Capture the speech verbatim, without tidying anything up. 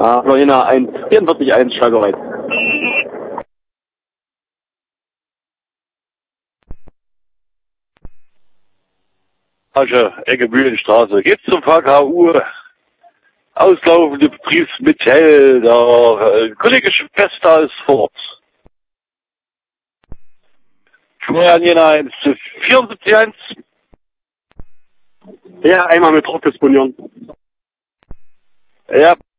Ah, Florina eins, vierundvierzig eins, schallbereit. Asche, Ecke Mühlenstraße. Geht's zum V K U? Auslaufende Betriebsmittel, der äh, Kollege Schwester ist fort. Florian Jena eins, vierundsiebzig eins. Ja, einmal mit Rockdisponieren. Ja.